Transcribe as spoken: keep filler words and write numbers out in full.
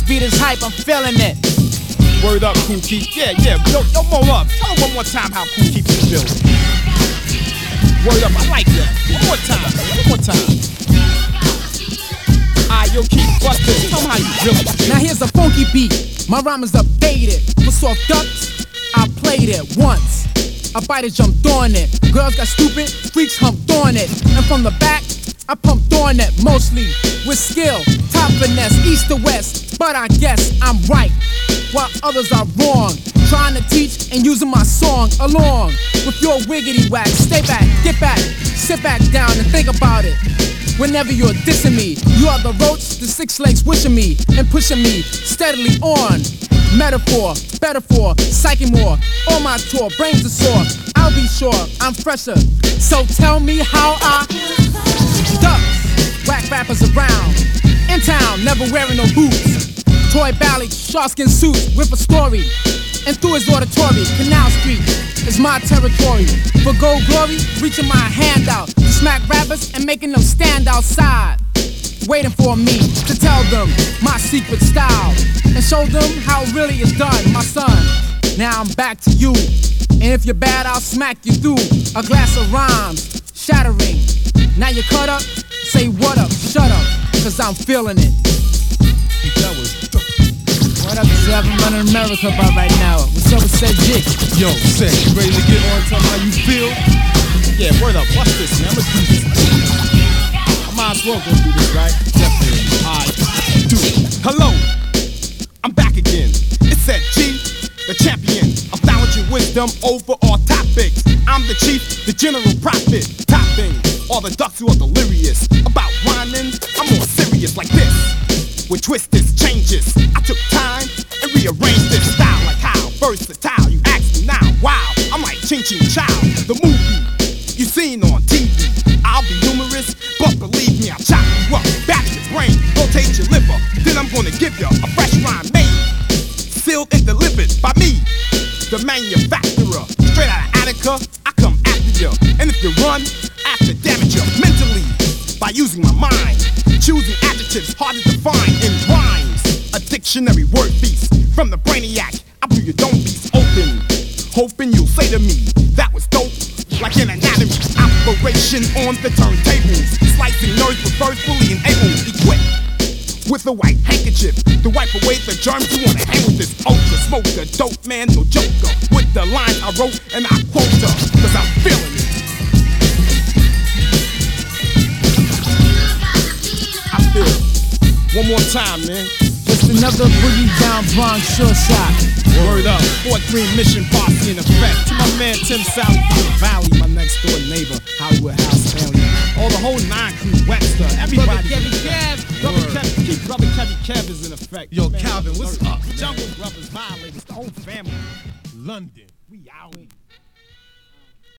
beat is hype, I'm feeling it. Word up, Kool Keith. Yeah, yeah. Yo, yo, Mo Love. Tell him one more time how Kool Keith is built. Word up, I like that. One more time, one more time. Alright, yo, Keith, bust this. Tell him how you really feel. Now here's a funky beat. My rhyme is updated. For soft ducks, I played it once. A biter jumped on it. Girls got stupid, freaks humped on it. And from the back, I pumped on it. Mostly with skill, top finesse, east to west. But I guess I'm right, while others are wrong. Trying to teach and using my song along with your wiggity whack. Stay back, get back, sit back down and think about it. Whenever you're dissing me, you are the roach, the six legs wishing me and pushing me steadily on. Metaphor, better for, psyche more. On my tour, brains are sore. I'll be sure I'm fresher. So tell me how I ducks, whack rappers around. In town, never wearing no boots. Toy ballads, sharkskin suits with a story. And through his auditory, Canal Street is my territory. For gold glory, reaching my hand out to smack rappers and making them stand outside, waiting for me to tell them my secret style and show them how it really is done, my son. Now I'm back to you, and if you're bad, I'll smack you through a glass of rhymes, shattering. Now you cut up, say what up, shut up, cause I'm feeling it. That was What up, is I'm running America about right now. What's up with Cedric? Yo, Ced, you ready to get on? Tell me how you feel? Yeah, word up, watch this, man. Let's do this. I might as well go do this, right? Definitely. Alright, do it. Hello, I'm back again. It's Ced G, the champion of knowledge and wisdom over all topics. I'm the chief, the general prophet. Topping all the ducks who are delirious about whining. I'm more serious like this. With twists, changes, I took time and rearranged this style like how versatile. You ask me now, wow, I'm like Ching Ching Chow, the movie you seen on T V. I'll be humorous, but believe me, I'll chop you up, bash your brain, rotate your liver. Then I'm gonna give you a fresh rhyme made, sealed and delivered by me, the manufacturer. Straight out of Attica, I come after you. And if you run, I have to damage you mentally by using my mind. Choosing adjectives hard to define in rhymes. A dictionary word feast from the brainiac. I blew your dome piece open, hoping you'll say to me that was dope. Like an anatomy operation on the turntables, slicing nerves with verbs fully enabled, equipped with a white handkerchief to wipe away the germs. You wanna hang with this ultra smoker, dope man, no joker. With the lines I wrote and I quote her, cause I'm feeling it. One more time, man. Just another boogie down Bronx sure shot. Word up. four three Mission Posse in effect. To my man Tim Sally from the Valley, my next door neighbor, Hollywood House family. All the whole nine crew, Webster, everybody. Brother Kevin Kev. Brother Kevin, keep brother Kevin Kev is in effect. Yo, man, Calvin, what's up? Jungle Brothers, Violators, the whole family. London. We out.